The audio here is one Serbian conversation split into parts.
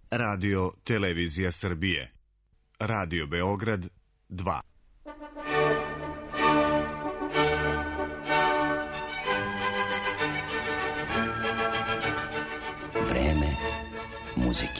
Radio Televizija Srbije. Radio Beograd 2. Vreme muzike.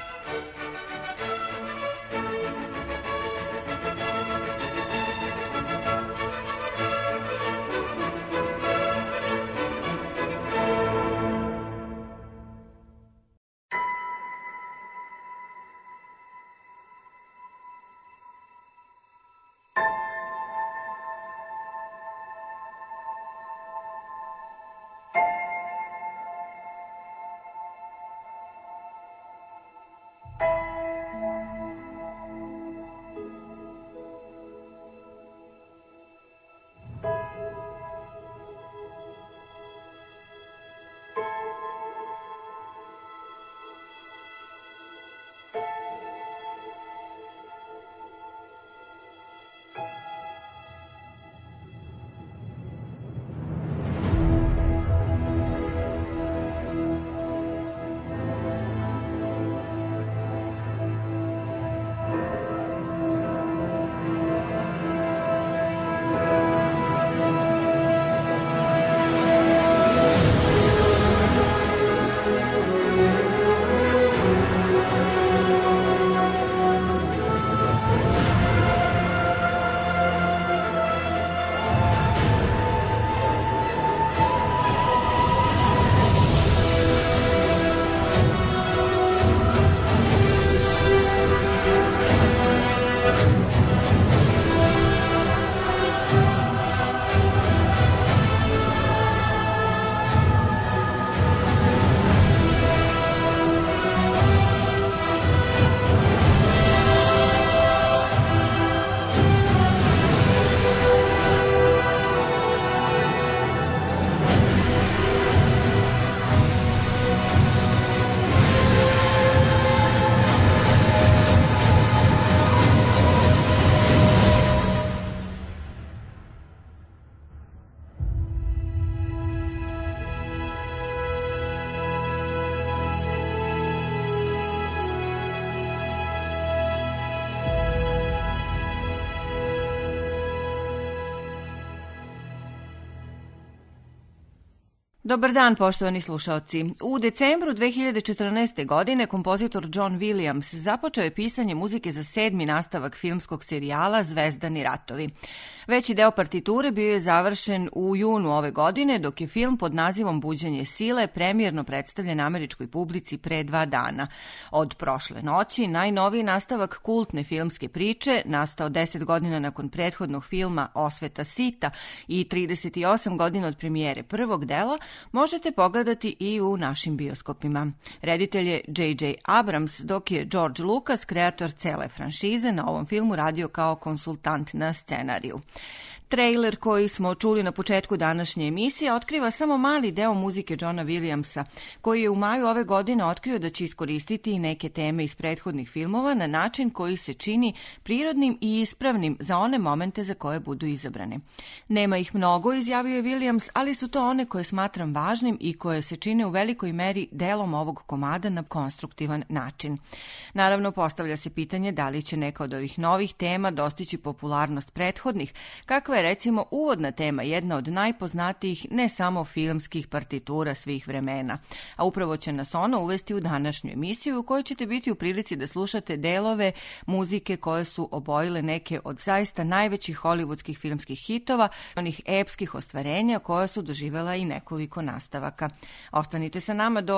Dobar dan, poštovani slušaoci. U decembru 2014. godine kompozitor John Williams započeo je pisanje muzike za 7. nastavak filmskog serijala Zvezdani ratovi. Veći deo partiture bio je završen u junu ove godine, dok je film pod nazivom Buđenje sile premijerno predstavljen američkoj publici pre 2 dana. Od prošle noći, najnoviji nastavak kultne filmske priče, nastao 10 godina nakon prethodnog filma Osveta sita i 38 godina od premijere prvog dela, možete pogledati i u našim bioskopima. Reditelj je J.J. Abrams, dok je George Lucas, kreator cele franšize, na ovom filmu radio kao konsultant na scenariju. Trailer koji smo čuli na početku današnje emisije otkriva samo mali deo muzike Johna Williamsa, koji je u maju ove godine otkrio da će iskoristiti i neke teme iz prethodnih filmova na način koji se čini prirodnim i ispravnim za one momente za koje budu izabrane. Nema ih mnogo, izjavio je Williams, ali su to one koje smatram važnim i koje se čine u velikoj meri delom ovog komada na konstruktivan način. Naravno, postavlja se pitanje da li će neka od ovih novih tema dostići popularnost prethodnih, kakva je recimo uvodna tema, jedna od najpoznatijih ne samo filmskih partitura svih vremena. A upravo će nas ona uvesti u današnju emisiju u kojoj ćete biti u prilici da slušate delove muzike koje su obojile neke od zaista najvećih hollywoodskih filmskih hitova, onih epskih ostvarenja koja su doživela i nekoliko nastavaka. Ostanite sa nama do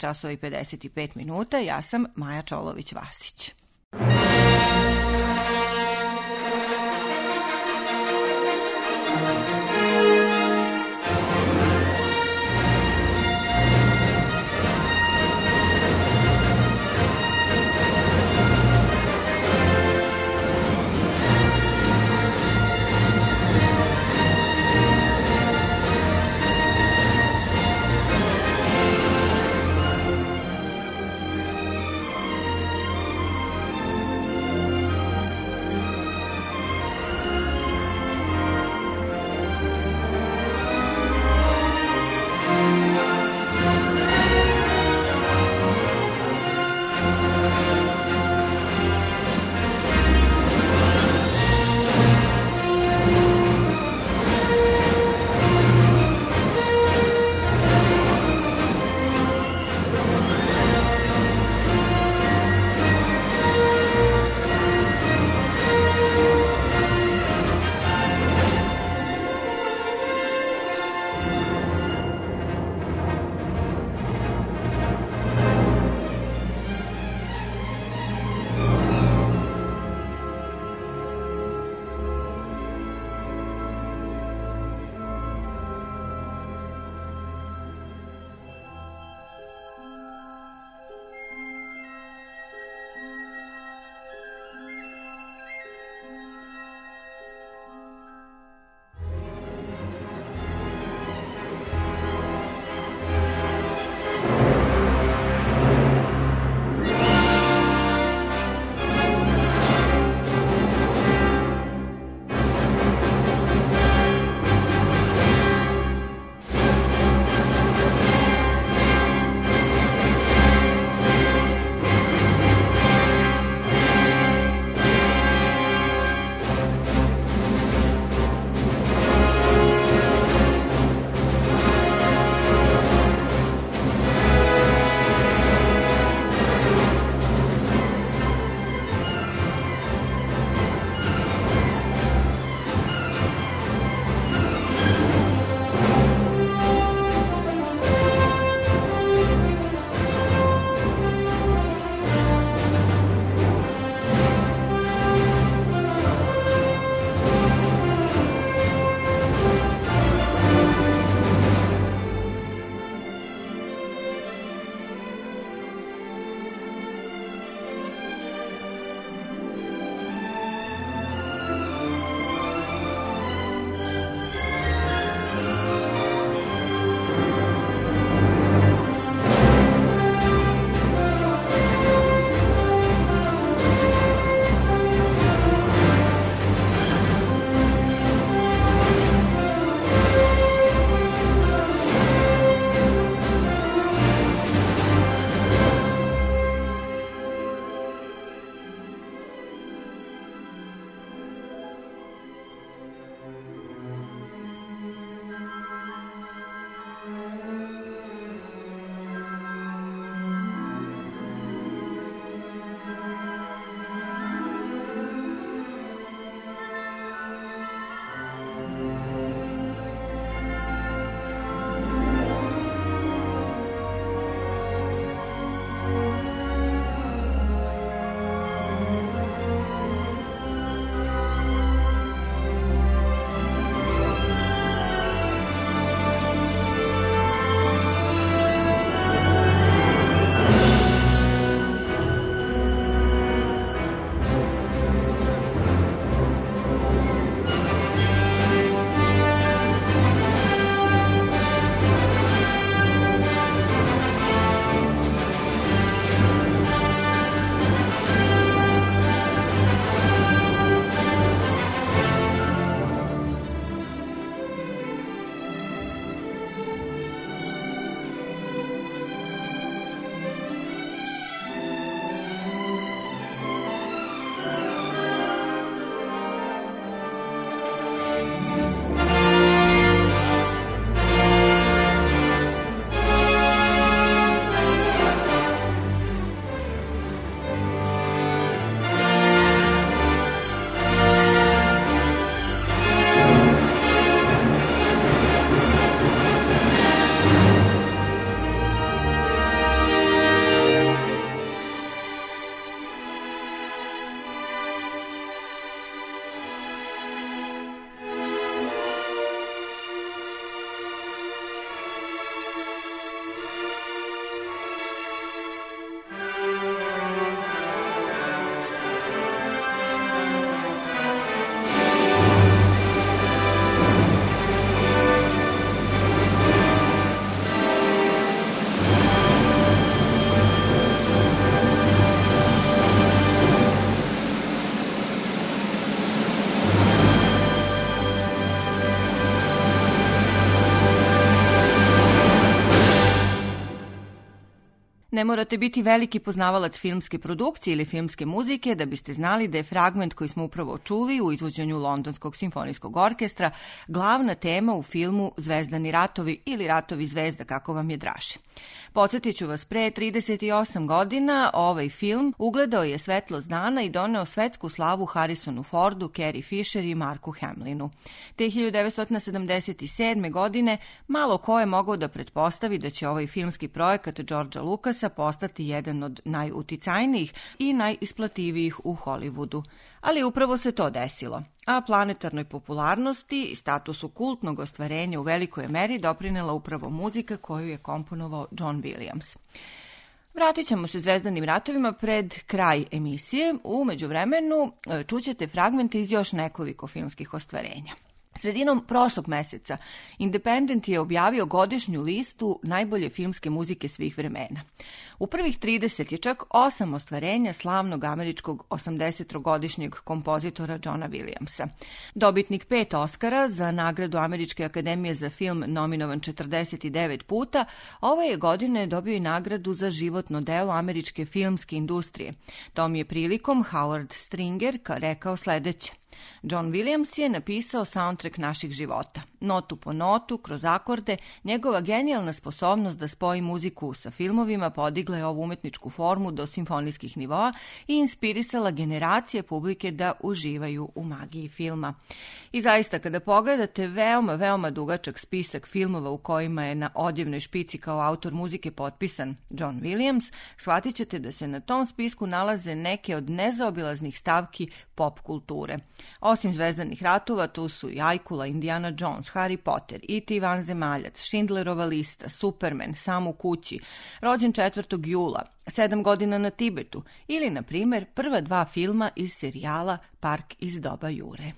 14:55. Ja sam Maja Čolović-Vasić. Ne morate biti veliki poznavalac filmske produkcije ili filmske muzike da biste znali da je fragment koji smo upravo čuli u izvođenju Londonskog simfonijskog orkestra glavna tema u filmu Zvezdani ratovi ili Ratovi zvezda, kako vam je draže. Podsjetit ću vas, pre 38 godina ovaj film ugledao je svetlost dana i doneo svetsku slavu Harrisonu Fordu, Carrie Fisher i Marku Hamlinu. Te 1977. godine malo ko je mogao da pretpostavi da će ovaj filmski projekat Georgea Lucasa postati jedan od najuticajnijih i najisplativijih u Hollywoodu. Ali upravo se to desilo, a planetarnoj popularnosti i statusu kultnog ostvarenja u velikoj meri doprinela upravo muzika koju je komponovao John Williams. Vratit ćemo se Zvezdanim ratovima pred kraj emisije. U međuvremenu čućete fragmente iz još nekoliko filmskih ostvarenja. Sredinom prošlog meseca Independent je objavio godišnju listu najbolje filmske muzike svih vremena. U prvih 30 je čak 8 ostvarenja slavnog američkog 80-godišnjeg kompozitora Johna Williamsa. Dobitnik 5 Oscara za nagradu Američke akademije za film, nominovan 49 puta, ove je godine dobio i nagradu za životno delo američke filmske industrije. Tom je prilikom Howard Stringer rekao sledeće: John Williams je napisao soundtrack naših života. Notu po notu, kroz akorde, njegova genijalna sposobnost da spoji muziku sa filmovima podigla je ovu umetničku formu do simfonijskih nivoa i inspirisala generacije publike da uživaju u magiji filma. I zaista, kada pogledate veoma dugačak spisak filmova u kojima je na odjevnoj špici kao autor muzike potpisan John Williams, shvatit ćete da se na tom spisku nalaze neke od nezaobilaznih stavki pop kulture. Osim Zvezdanih ratova, tu su i Ajkula, Indiana Jones, Harry Potter, E.T. vanzemaljac, Schindlerova lista, Superman, Sam u kući, Rođen 4. jula, 7 godina na Tibetu ili, na primjer, prva 2 filma iz serijala Park iz doba Jure.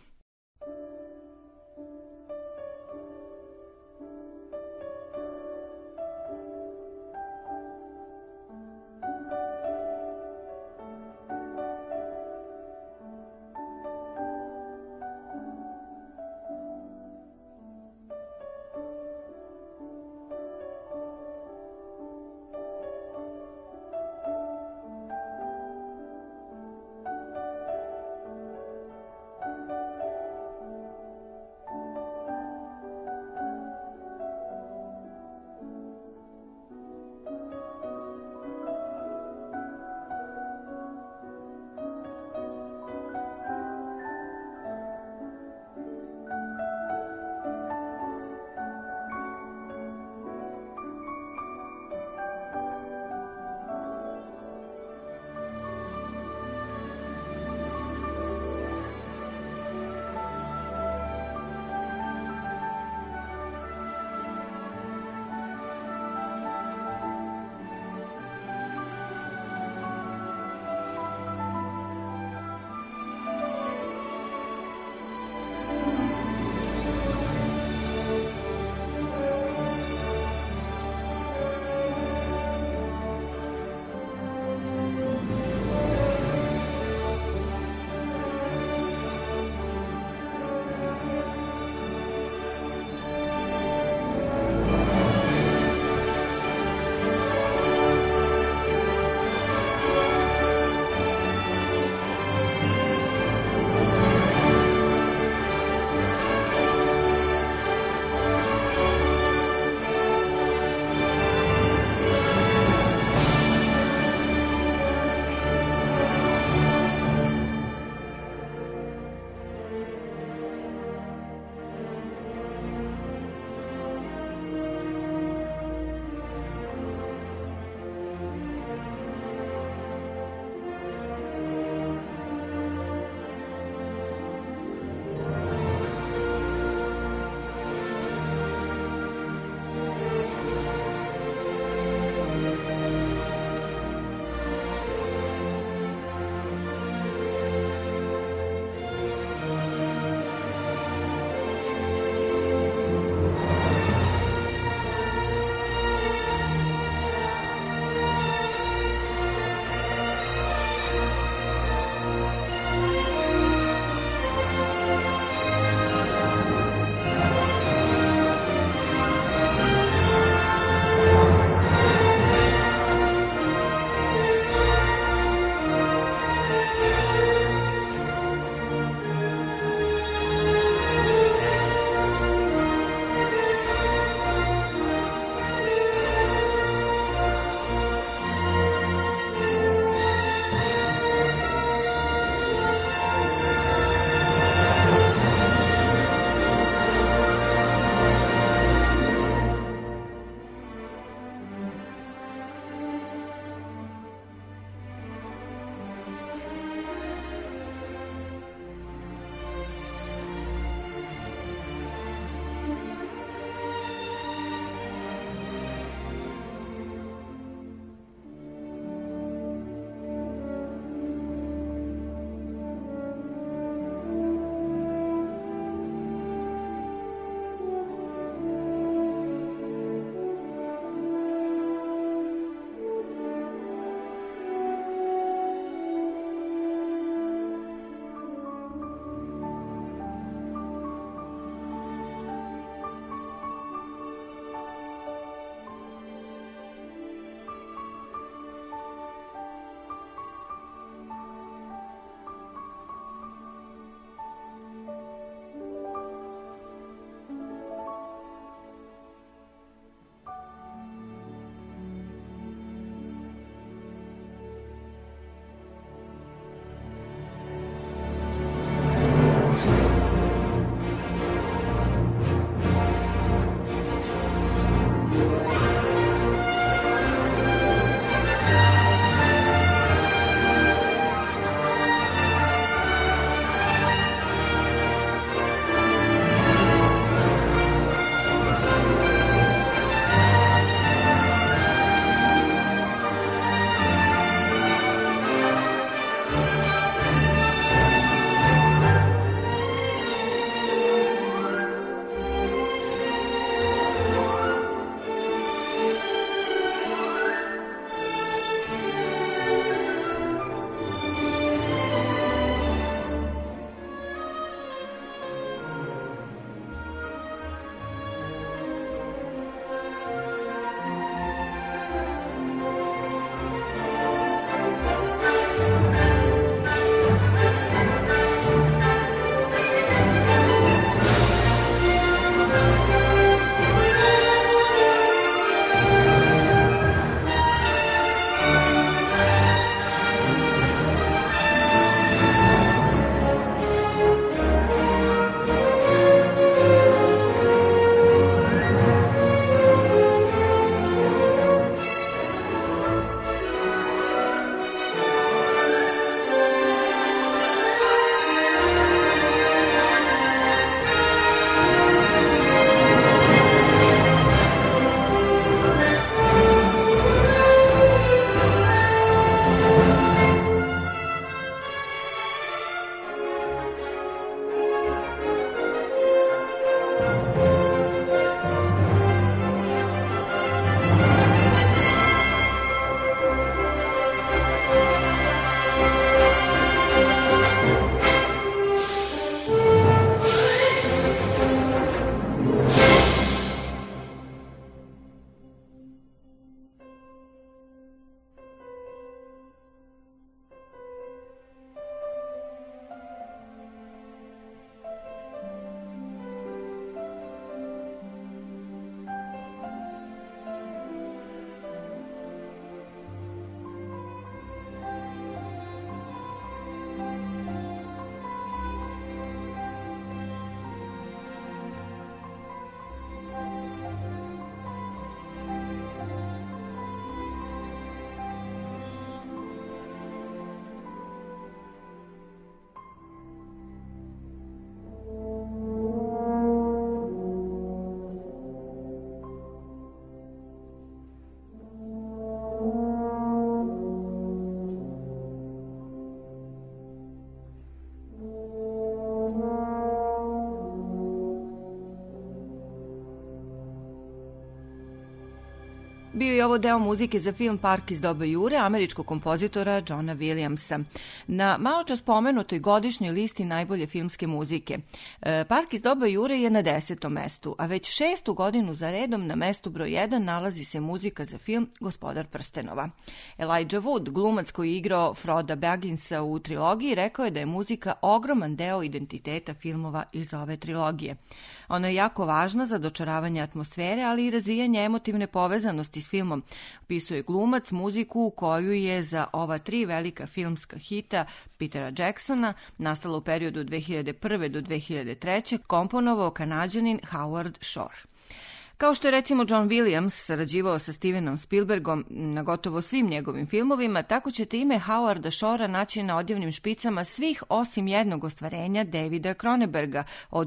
Bio je ovo deo muzike za film Park iz doba Jure, američkog kompozitora Johna Williamsa. Na maločas spomenutoj godišnjoj listi najbolje filmske muzike. Park iz doba Jure je na 10. mestu, a već 6. godinu za redom na mestu broj 1 nalazi se muzika za film Gospodar prstenova. Elijah Wood, glumac koji je igrao Froda Bagginsa u trilogiji, rekao je da je muzika ogroman deo identiteta filmova iz ove trilogije. Ona je jako važna za dočaravanje atmosfere, ali i razvijanje emotivne povezanosti s filmom. Opisuje glumac muziku koju je za ova 3 velika filmska hita Petera Jacksona, nastala u periodu od 2001. do 2003. komponovao Kanađanin Howard Shore. Kao što je recimo John Williams sarađivao sa Stevenom Spielbergom na gotovo svim njegovim filmovima, tako ćete ime Howarda Shorea naći na odjevnim špicama svih osim jednog ostvarenja Davida Cronenberga od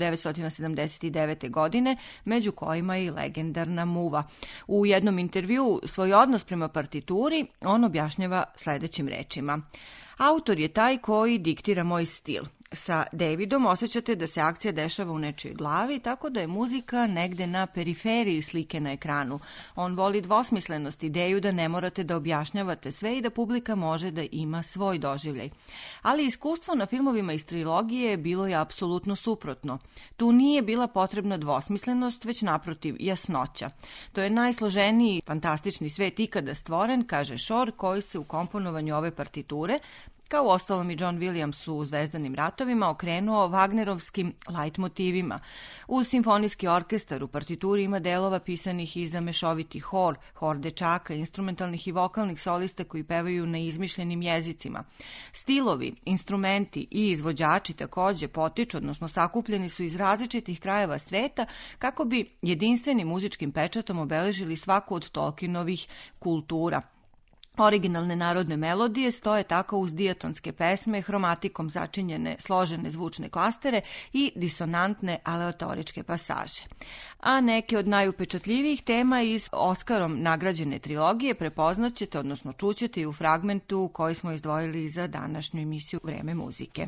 1979. godine, među kojima je i legendarna Muva. U jednom intervjuu svoj odnos prema partituri on objašnjava sledećim rečima. Autor je taj koji diktira moj stil. Sa Davidom osjećate da se akcija dešava u nečijoj glavi, tako da je muzika negde na periferiji slike na ekranu. On voli dvosmislenost, ideju da ne morate da objašnjavate sve i da publika može da ima svoj doživljaj. Ali iskustvo na filmovima iz trilogije bilo je apsolutno suprotno. Tu nije bila potrebna dvosmislenost, već naprotiv jasnoća. To je najsloženiji fantastični svet ikada stvoren, kaže Shore, koji se u komponovanju ove partiture, kao ostalom i John Williams u Zvezdanim ratovima, okrenuo Wagnerovskim light motivima. Uz simfonijski orkestar u partituri ima delova pisanih i za mešoviti hor, hor dečaka, instrumentalnih i vokalnih solista koji pevaju na izmišljenim jezicima. Stilovi, instrumenti i izvođači takođe potiču, odnosno sakupljeni su iz različitih krajeva sveta kako bi jedinstvenim muzičkim pečatom obeležili svaku od Tolkienovih kultura. Originalne narodne melodije stoje tako uz dijatonske pesme, hromatikom začinjene složene zvučne klastere i disonantne aleatoričke pasaže. A neke od najupečatljivijih tema iz Oskarom nagrađene trilogije prepoznaćete, odnosno čućete i u fragmentu koji smo izdvojili za današnju emisiju Vreme muzike.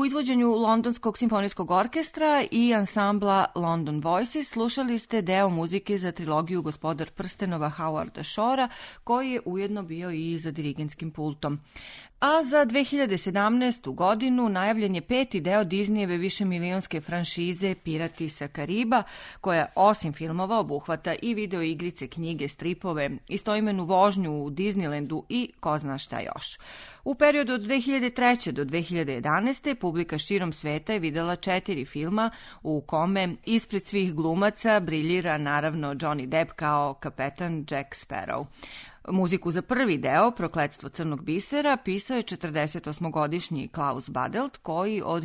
U izvođenju Londonskog simfonijskog orkestra i ansambla London Voices slušali ste deo muzike za trilogiju Gospodar prstenova Howarda Shorea, koji je ujedno bio i za dirigentskim pultom. A za 2017. godinu najavljen je 5. deo Disneyjeve višemilionske franšize Pirati sa Kariba, koja osim filmova obuhvata i video igrice, knjige, stripove, istoimenu vožnju u Disneylandu i ko zna šta još. U periodu od 2003. do 2011. publika širom sveta je videla 4 filma u kome ispred svih glumaca briljira naravno Johnny Depp kao kapetan Jack Sparrow. Muziku za prvi deo, Prokletstvo crnog bisera, pisao je 48-godišnji Klaus Badelt, koji od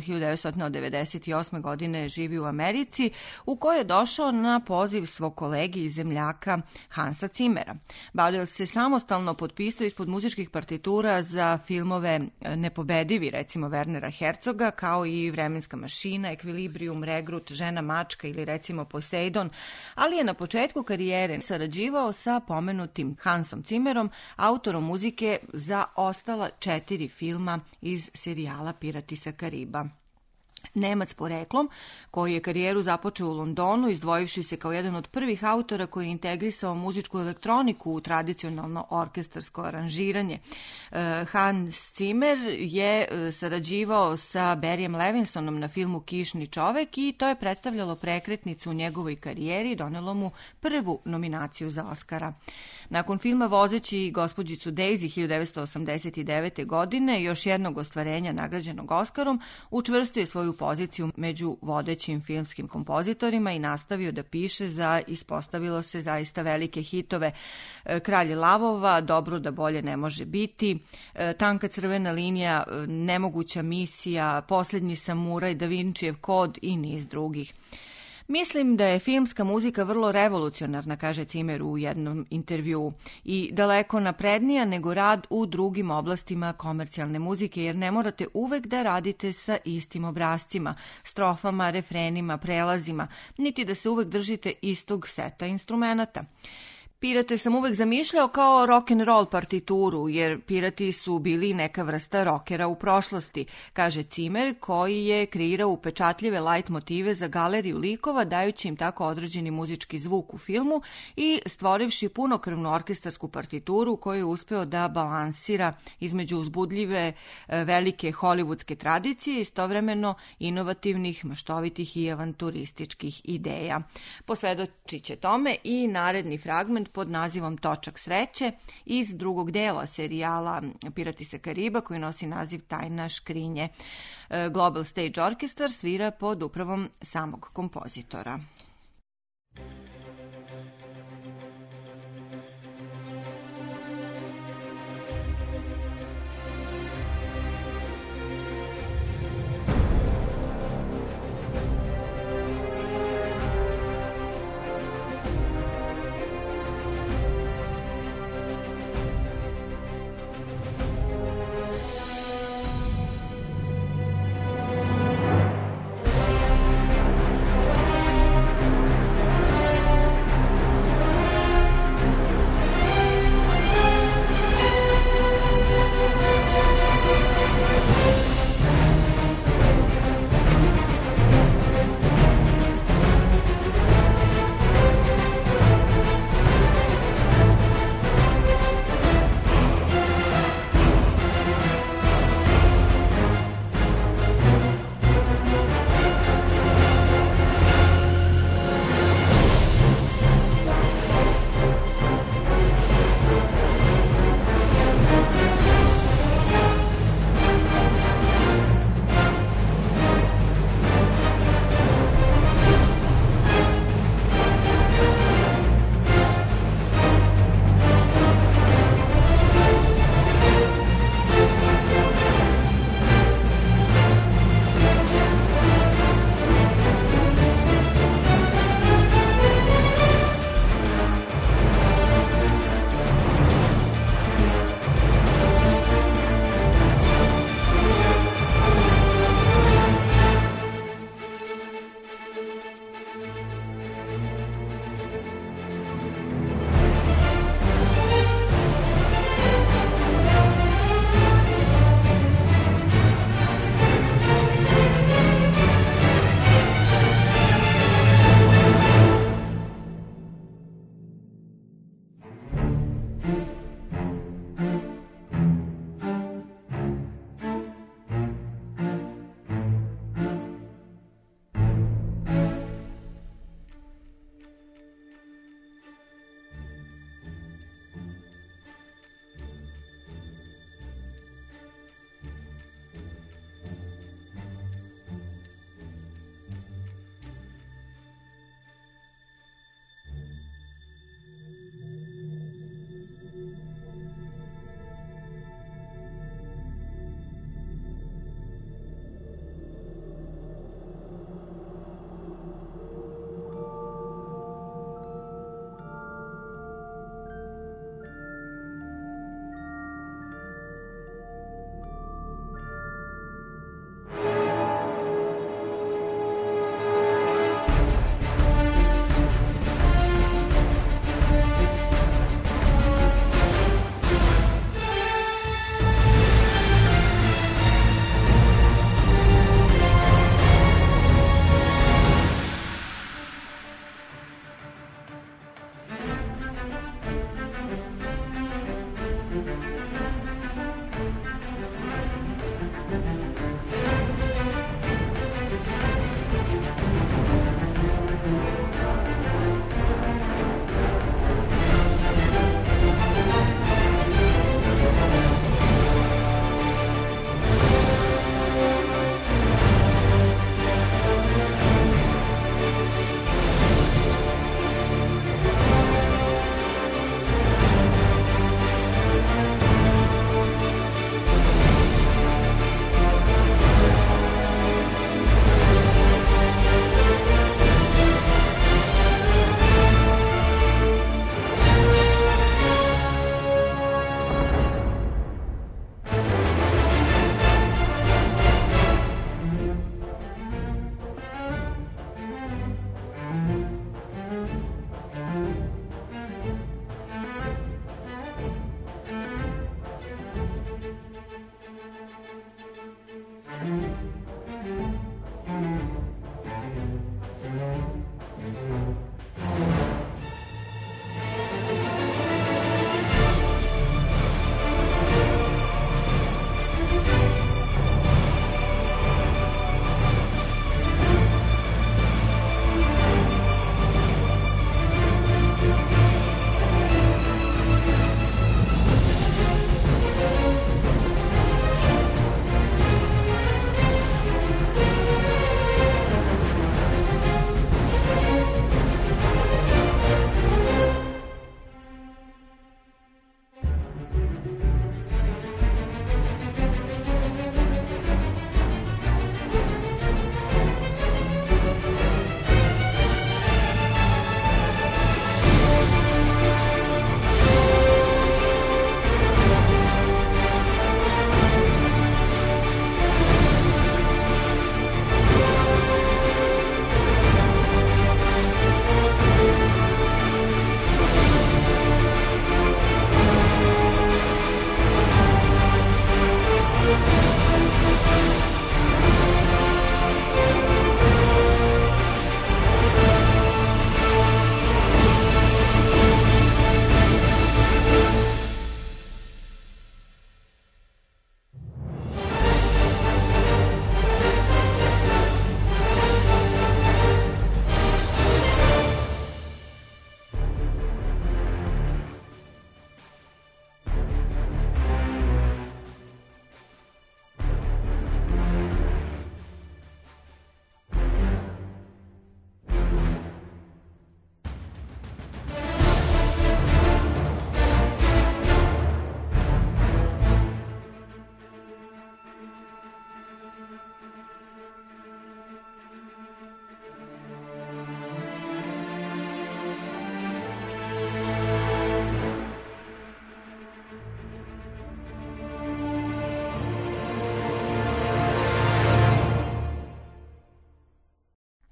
1998. godine živi u Americi, u kojoj je došao na poziv svog kolegi i zemljaka Hansa Zimmera. Badelt se samostalno potpisao ispod muzičkih partitura za filmove Nepobedivi, recimo Wernera Herzoga, kao i Vremenska mašina, Ekvilibrium, Regrut, Žena mačka ili recimo Poseidon, ali je na početku karijere sarađivao sa pomenutim Hansom Zimmerom, autorom muzike za ostala 4 filma iz serijala Pirati sa Kariba. Nemac poreklom, koji je karijeru započeo u Londonu, izdvojivši se kao jedan od prvih autora koji je integrisao muzičku elektroniku u tradicionalno orkestarsko aranžiranje. Hans Zimmer je sarađivao sa Barryjem Levinsonom na filmu Kišni čovek i to je predstavljalo prekretnicu u njegovoj karijeri i donelo mu prvu nominaciju za Oscara. Nakon filma Vozeći gospođicu Daisy 1989. godine, još jednog ostvarenja nagrađenog Oskarom, učvrstio je svoju poziciju među vodećim filmskim kompozitorima i nastavio da piše za, ispostavilo se, zaista velike hitove: Kralj lavova, Dobro da bolje ne može biti, Tanka crvena linija, Nemoguća misija, Poslednji samuraj, Da Vincijev kod i niz drugih. Mislim da je filmska muzika vrlo revolucionarna, kaže Zimmer u jednom intervjuu, i daleko naprednija nego rad u drugim oblastima komercijalne muzike, jer ne morate uvek da radite sa istim obrascima, strofama, refrenima, prelazima, niti da se uvek držite istog seta instrumenata. Pirate sam uvek zamišljao kao rock and roll partituru, jer pirati su bili neka vrsta rokera u prošlosti, kaže Zimmer, koji je kreirao upečatljive light motive za galeriju likova, dajući im tako određeni muzički zvuk u filmu i stvorivši punokrvnu orkestarsku partituru koju je uspeo da balansira između uzbudljive velike hollywoodske tradicije i istovremeno inovativnih, maštovitih i avanturističkih ideja. Posvedočit će tome i naredni fragment pod nazivom Točak sreće iz drugog dela serijala Pirati sa Kariba, koji nosi naziv Tajna škrinje. Global Stage Orchestra svira pod upravom samog kompozitora.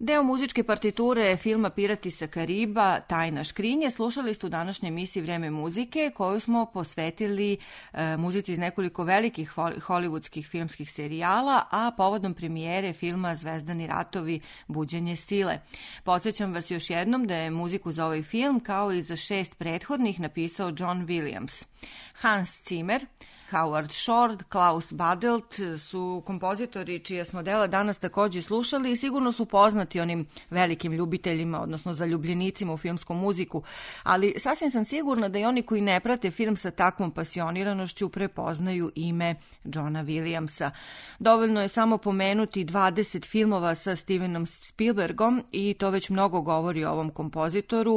Deo muzičke partiture filma Pirati sa Kariba, Tajna škrinje, slušali ste u današnjoj emisiji Vreme muzike, koju smo posvetili muzici iz nekoliko velikih hollywoodskih filmskih serijala, a povodom premijere filma Zvezdani ratovi, buđenje sile. Podsjećam vas još jednom da je muziku za ovaj film, kao i za 6 prethodnih, napisao John Williams. Hans Zimmer, Howard Shore, Klaus Badelt su kompozitori čija smo dela danas takođe slušali i sigurno su poznati onim velikim ljubiteljima, odnosno zaljubljenicima u filmsku muziku, ali sasvim sam sigurna da i oni koji ne prate film sa takvom pasioniranošću prepoznaju ime Johna Williamsa. Dovoljno je samo pomenuti 20 filmova sa Stevenom Spielbergom i to već mnogo govori o ovom kompozitoru.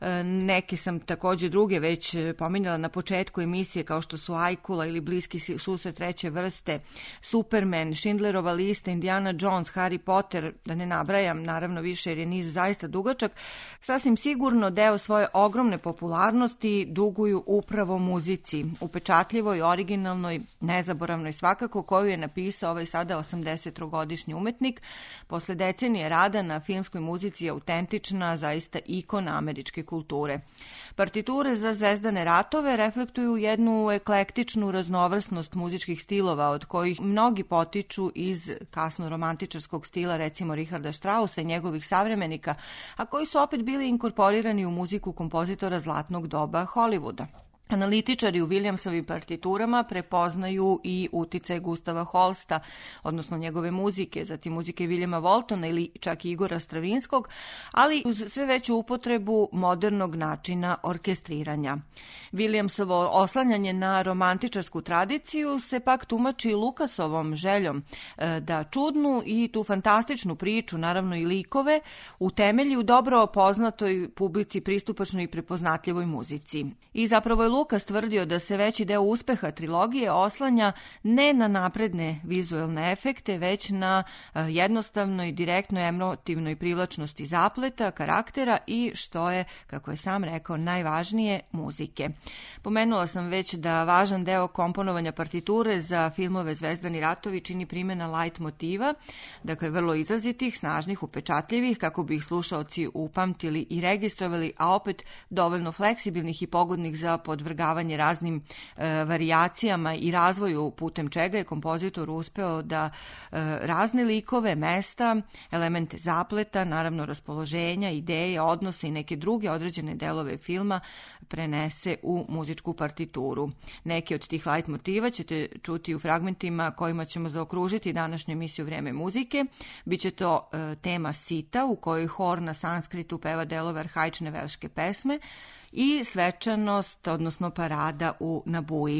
Neke sam takođe druge već pominjala na početku emisije, kao što su Ajkula ili Bliski susret treće vrste, Superman, Schindlerova lista, Indiana Jones, Harry Potter, da ne nabrajam naravno više jer je niz zaista dugačak. Sasvim sigurno deo svoje ogromne popularnosti duguju upravo muzici, upečatljivoj, originalnoj, nezaboravnoj svakako, koju je napisao ovaj sada 83-godišnji umetnik. Posle decenije rada na filmskoj muzici je autentična, zaista ikona američke kulture. Partiture za Zvezdane ratove reflektuju jednu eklektičnu raznovrsnost muzičkih stilova, od kojih mnogi potiču iz kasno-romantičarskog stila, recimo Richarda Straussa i njegovih savremenika, a koji su opet bili inkorporirani u muziku kompozitora zlatnog doba Hollywooda. Analitičari u Williamsovim partiturama prepoznaju i uticaj Gustava Holsta, odnosno njegove muzike, zatim muzike Williama Waltona ili čak i Igora Stravinskog, ali uz sve veću upotrebu modernog načina orkestriranja. Williamsovo oslanjanje na romantičarsku tradiciju se pak tumači Lukasovom željom da čudnu i tu fantastičnu priču, naravno i likove, utemelji u dobro poznatoj publici pristupačnoj i prepoznatljivoj muzici. I zapravo je Lukas tvrdio da se veći deo uspeha trilogije oslanja ne na napredne vizuelne efekte, već na jednostavnoj, direktnoj, emotivnoj privlačnosti zapleta, karaktera i, što je, kako je sam rekao, najvažnije, muzike. Pomenula sam već da važan deo komponovanja partiture za filmove Zvezdani ratovi čini primjena light motiva, dakle vrlo izrazitih, snažnih, upečatljivih, kako bi ih slušaoci upamtili i registrovali, a opet dovoljno fleksibilnih i pogodnih za podvrgavanje raznim varijacijama i razvoju, putem čega je kompozitor uspeo da razne likove, mesta, elemente zapleta, naravno raspoloženja, ideje, odnose i neke druge određene delove filma prenese u muzičku partituru. Neke od tih light motiva ćete čuti u fragmentima kojima ćemo zaokružiti današnju emisiju Vreme muzike. Biće to tema Sita, u kojoj hor na sanskritu peva delove arhaične velške pesme, i svečanost, odnosno parada u Nabuji.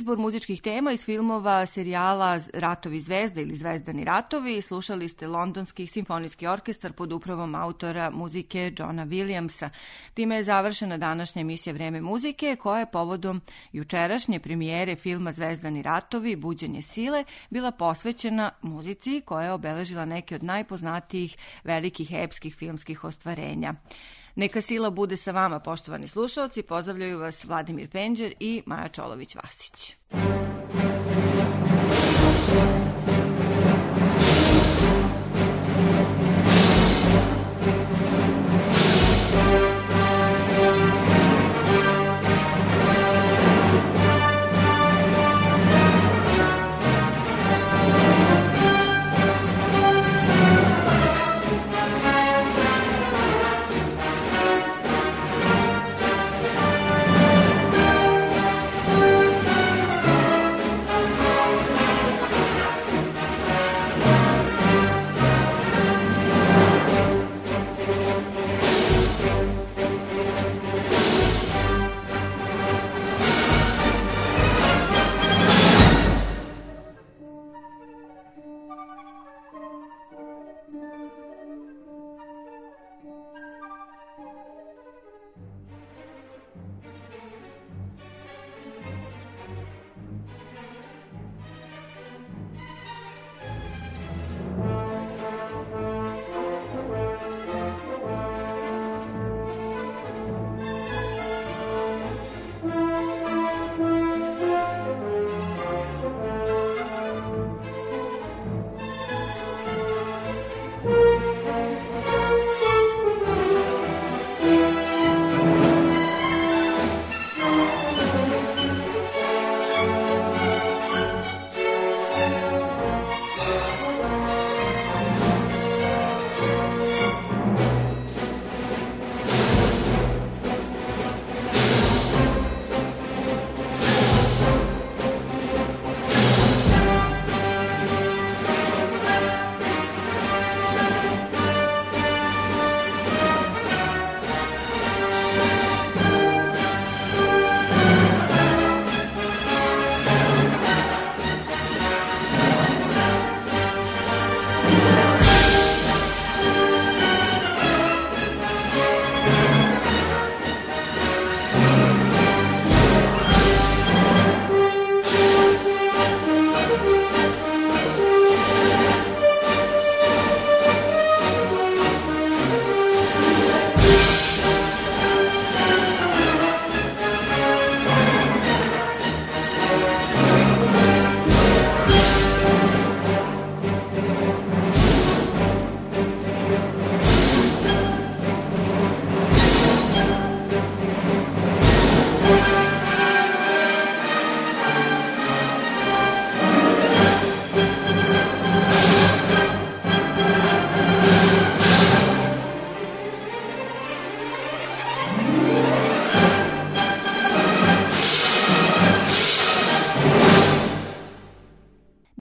izbor muzičkih tema iz filmova serijala Ratovi zvezda ili Zvezdani ratovi. Slušali ste Londonski simfonijski orkestar pod upravom autora muzike Johna Williamsa. Time je završena današnja emisija Vreme muzike, koja je povodom jučerašnje premijere filma Zvezdani ratovi, Buđenje sile, bila posvećena muzici koja je obeležila neke od najpoznatijih velikih epskih filmskih ostvarenja. Neka sila bude sa vama, poštovani slušaoci, pozdravljaju vas Vladimir Penđer i Maja Čolović-Vasić.